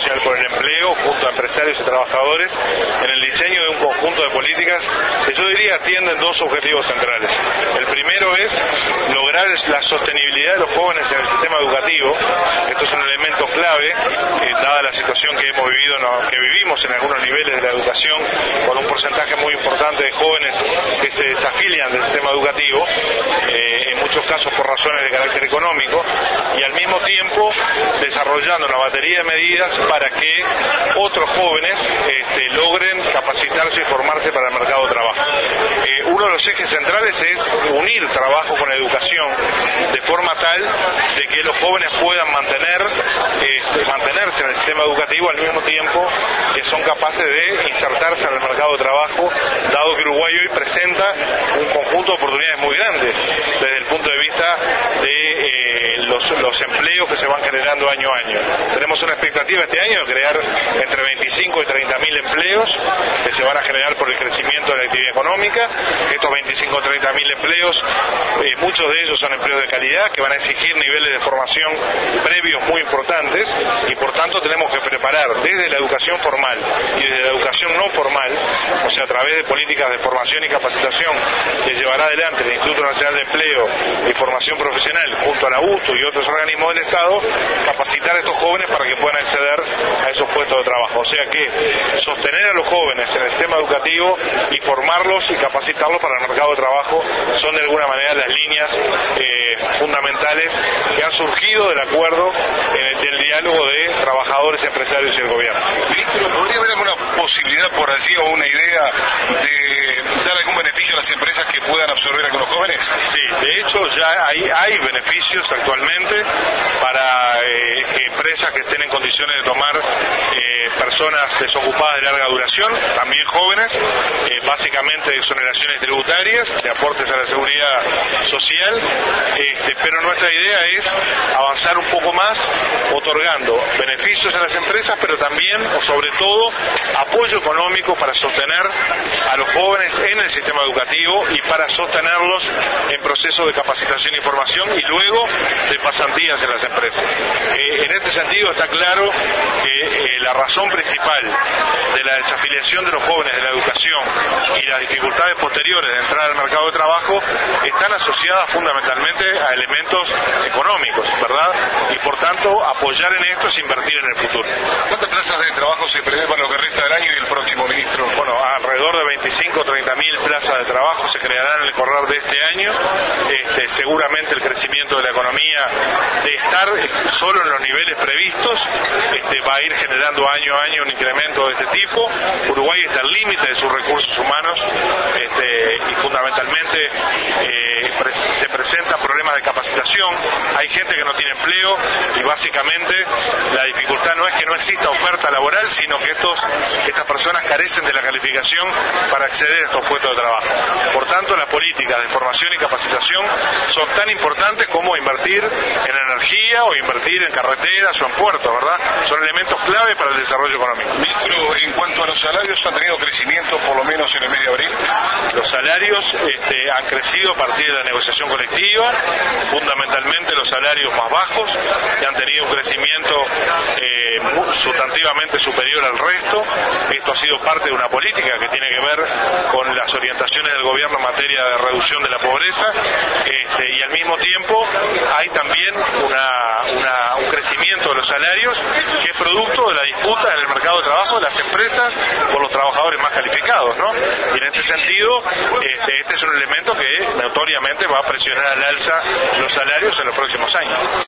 Nacional por el Empleo, junto a empresarios y trabajadores, en el diseño de un conjunto de políticas que yo diría atienden dos objetivos centrales. El primero es lograr la sostenibilidad de los jóvenes en el sistema educativo. Esto es un elemento clave, dada la situación que hemos vivido, que vivimos en algunos niveles de la educación, con un porcentaje muy importante de jóvenes que se desafilian del sistema educativo, en muchos casos por razones de carácter económico, y al mismo tiempo desarrollando una batería de medidas para que otros jóvenes logren capacitarse y formarse para el mercado de trabajo. Uno de los ejes centrales es unir trabajo con educación de forma tal de que los jóvenes puedan mantenerse en el sistema educativo al mismo tiempo que son capaces de insertarse en el mercado de trabajo, dado que Uruguay hoy presenta un conjunto de oportunidades muy grandes desde el punto de vista de los empleos que se van generando año a año. Tenemos una expectativa este año de crear entre 25 y 30.000 empleos que se van a generar por el crecimiento de la actividad económica. Estos 25 o 30.000 empleos, muchos de ellos son empleos de calidad que van a exigir niveles de formación previos muy importantes, y por tanto tenemos que preparar desde la educación formal y desde la educación no formal, o sea, a través de políticas de formación y capacitación que llevará adelante el Instituto Nacional de Empleo y Formación Profesional junto a la UTU y otros organismos del Estado, capacitar a estos jóvenes para que puedan acceder a esos puestos de trabajo. O sea que sostener a los jóvenes en el sistema educativo y formarlos y capacitarlos para el mercado de trabajo son de alguna manera las líneas fundamentales que han surgido del acuerdo del diálogo de trabajadores, empresarios y el gobierno. Ministro, ¿podría haber alguna posibilidad por allí o una idea de dar algún beneficio a las empresas que puedan absorber a algunos jóvenes? Sí, de hecho ya hay beneficios actualmente para empresas que estén en condiciones de tomar personas desocupadas de larga duración, también jóvenes, básicamente de exoneraciones tributarias, de aportes a la seguridad social, pero nuestra idea es avanzar un poco más otorgando beneficios a las empresas, pero también, o sobre todo, apoyo económico para sostener a los jóvenes en el sistema educativo y para sostenerlos en procesos de capacitación y formación y luego de pasantías en las empresas. En este sentido está claro que la razón principal de la desafiliación de los jóvenes de la educación y las dificultades posteriores de entrar al mercado de trabajo están asociadas fundamentalmente a elementos económicos, ¿verdad? Y por tanto apoyar en esto es invertir en el futuro. ¿Cuántas plazas de trabajo se prevé para lo que resta del año y el próximo, ministro? Bueno, alrededor de 25 o 30.000 plazas de trabajo se crearán en el correr de este año. Seguramente el crecimiento de la economía, de estar solo en los niveles previstos, va a ir generando año a año un incremento de este tipo. Uruguay está al límite de sus recursos humanos y fundamentalmente se presentan problemas de capacitación. Hay gente que no tiene empleo y básicamente la dificultad no es que no exista oferta laboral, sino que estas personas carecen de la calificación para acceder a estos puestos de trabajo. Por tanto, las políticas de formación y capacitación son tan importantes como invertir en energía o invertir en carreteras o en puertos, ¿verdad? Son elementos clave para el desarrollo económico. Ministro, en cuanto a los salarios, ¿han tenido crecimiento por lo menos en el mes de abril? Los salarios han crecido a partir de la negociación colectiva, fundamentalmente los salarios más bajos, que han tenido un crecimiento sustantivamente superior al resto. Esto ha sido parte de una política que tiene que ver con las orientaciones del gobierno en materia de reducción de la pobreza, y al mismo tiempo hay también un crecimiento de los salarios que es producto de la disputa en el mercado de trabajo de las empresas por los trabajadores más calificados, ¿no? Y en este sentido, este es un elemento que notoriamente va a presionar al alza los salarios en los próximos años.